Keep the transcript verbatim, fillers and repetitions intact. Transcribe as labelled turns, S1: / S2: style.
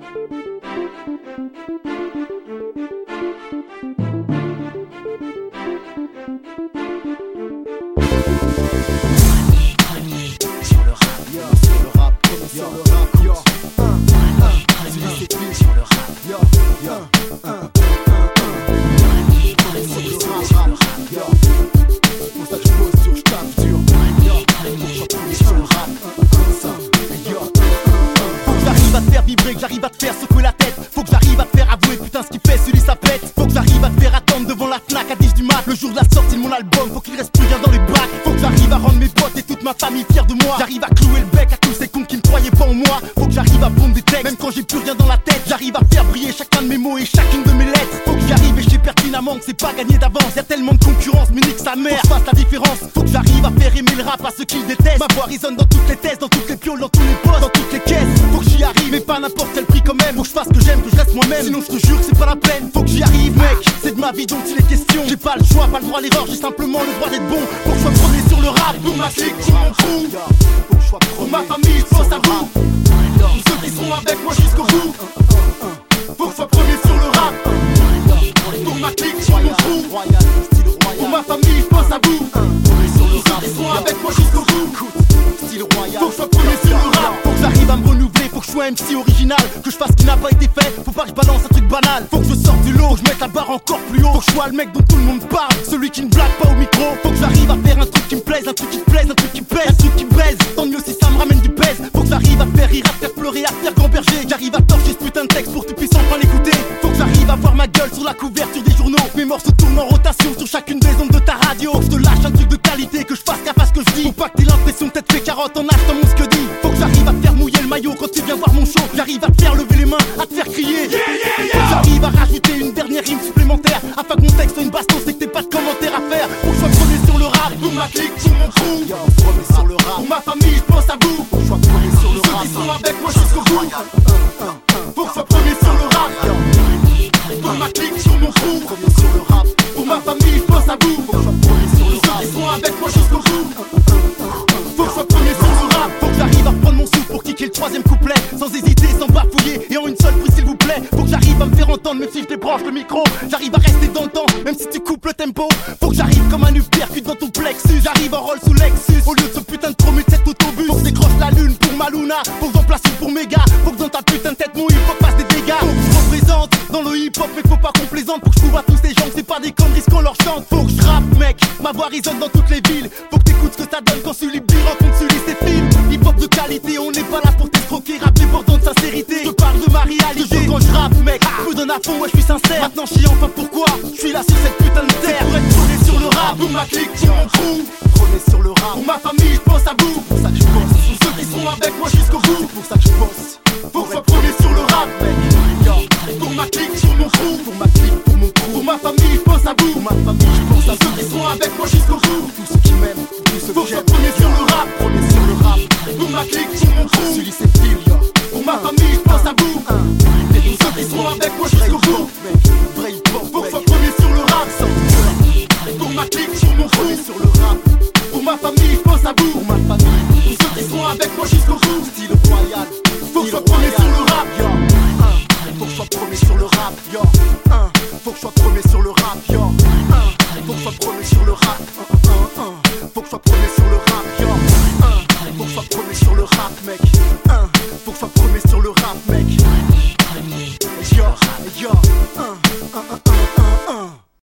S1: Sur le rap, yo, sur le rap, sur le rap, yo, un, un, sur le rap, yo, yo, un, un, sur le rap, yo, pour ça que je pose sur, je tape dur, yo, sur le rap, yo, faut que j'arrive à te faire vibrer, que j'arrive à te faire secouer la tête, faut que j'arrive à te faire avouer, putain ce qu'il fait, celui ça pète, faut que j'arrive à te faire attendre devant la Fnac à dix du mat, le jour de la sortie de mon album, faut qu'il reste plus rien dans les bacs, faut que j'arrive à rendre mes potes et toute ma famille fiers de moi, j'arrive à clouer le bec à tous ces cons qui ne croyaient pas en moi, faut que j'arrive à pondre des textes, même quand j'ai plus rien dans la tête, j'arrive à faire briller chacun de mes mots et chacune de mes lettres, faut que j'arrive et je sais pertinemment que c'est pas gagné d'avance, y'a tellement de concurrence, mais nique sa mère, faut que je fasse la différence, faut que j'arrive à faire aimer le rap à ceux qui le détestent, ma voix résonne dans toutes les thèses, dans toutes les pioles, dans tous les postes, dans toutes les caisses, faut que j'y arrive mais pas n'importe quel prix quand même, faut que je fasse ce que j'aime, que je reste moi-même, sinon je te jure que c'est pas la peine, faut que j'y arrive mec, c'est de ma vie donc il est question, j'ai pas le choix, pas le droit à l'erreur, j'ai simplement le droit d'être bon, faut que je sois premier sur le rap, pour ma clique, pour mon crew, faut que je sois pour ma famille, je pense à vous, pour ceux qui seront avec moi jusqu'au bout, faut que je sois premier sur le rap, pour ma clique, pour mon crew, pour ma famille, je pense à vous, pour ceux qui seront avec moi jusqu'au bout, faut que je sois premier sur le rap, faut que j'arrive à me renouveler, faut que je sois M C original, que je fasse ce qui n'a pas été fait, faut pas que je balance un truc banal, faut que je sorte du lot, que je mette la barre encore plus haut, faut que je sois le mec dont tout le monde parle, celui qui ne blague pas au micro, faut que j'arrive à faire un truc qui me plaise, un truc qui te plaise, un truc qui pèse, un truc qui baise, tant mieux si ça me ramène du pèse, faut que j'arrive à faire rire, à faire pleurer, à faire gamberger, j'arrive à torcher ce putain de texte pour que tu puisses enfin l'écouter, faut que j'arrive à voir ma gueule sur la couverture des journaux, mes morceaux tournent en rotation sur chacune des ondes de ta radio, faut que je te lâche un truc de qualité, que je fasse gaffe à ce que je dis, faut pas que t'aies l'impression de t'être fait carotte en achetant mon ce que dit, faut que j'arrive à te faire mouiller le maillot quand tu viens voir mon show, j'arrive à te faire lever les mains, à te faire crier, yeah, yeah, yeah. Faut que j'arrive à rajouter une dernière rime supplémentaire, afin que mon texte soit une baston, c'est que t'aies pas de commentaires à faire, faut que je sois premier sur le rap, pour ma clique, pour mon crew, premier sur le rap, pour ma famille, je pense à vous, faut que je sois premier sur le rap, ceux qui sont avec moi jusqu'au bout, faut que je sois premier sur le rap, pour ma clique, sur mon crew, premier sur le rap, pour ma famille, je pense à vous, faut que je sois premier sur le rap, ceux qui sont avec moi jusqu'au bout, faut que je sois premier sur le rap, faut que j'arrive à reprendre mon souffle pour kicker le troisième couplet, sans hésiter, sans bafouiller, et en une seule prise s'il vous plaît, faut que j'arrive à me faire entendre, même si je débranche le micro, j'arrive à rester dans le temps, même si tu coupes le tempo, faut que j'arrive comme un uppercut dans ton plexus, j'arrive en roll sous Lexus, au lieu de ce putain de promu de cet autobus, faut que décroche la lune pour ma Luna, faut que j'en place une pour méga, faut que dans ta putain de tête mon hip-hop fasse des dégâts, faut que je représente dans le hip-hop, mais faut pas qu'on plaisante, faut que je prouve à tous ces gens que c'est pas des conneries qu'on leur chante, faut que je rappe mec, ma voix résonne dans toutes les villes, faut que t'écoutes ce que ça donne quand Sully B rencontre Sully ses films, hip-hop de qualité, on n'est pas là pour t'escroquer, rap débordant de sincérité, je parle de ma réalité, quand je rappe mec, je me donne à fond, ouais je suis sincère, maintenant je sais enfin pourquoi, je suis là sur cette putain de terre, pour être premier sur le rap, pour ma clique, pour mon crew, premier sur le rap, pour ma famille, je pense à vous, c'est pour ça que je bosse, pour ceux qui seront avec moi jusqu'au bout, c'est pour ça que je bosse, faut que je sois premier sur le rap mec, pour ma clique, pour mon crew, pour ma clique, pour mon crew, pour ma famille, je pense à vous, pour ma famille, je pense à ceux qui seront avec moi jusqu'au bout, tous ceux qui m'aiment, tous ceux que j'aime, faut que je sois premier sur le rap, premier sur le rap, pour ma clique, pour mon crew, celui c'est pile, pour ma famille, je pense à vous, et tous ceux qui seront avec moi jusqu'au bout, faut que je sois premier sur le rap, pour ma clique, pour mon crew, sur le rap, pour ma famille, je pense à vous, pour ma famille, tous ceux qui seront avec moi jusqu'au bout, style royal, faut que je sois premier sur le rap, yo, faut que je sois premier sur le rap, yo, faut que je sois premier sur le rap, yo, faut que je sois premier sur le rap, faut que je sois premier sur le rap, yo, faut que je sois premier sur le rap, mec, faut que je sois premier sur le rap, mec.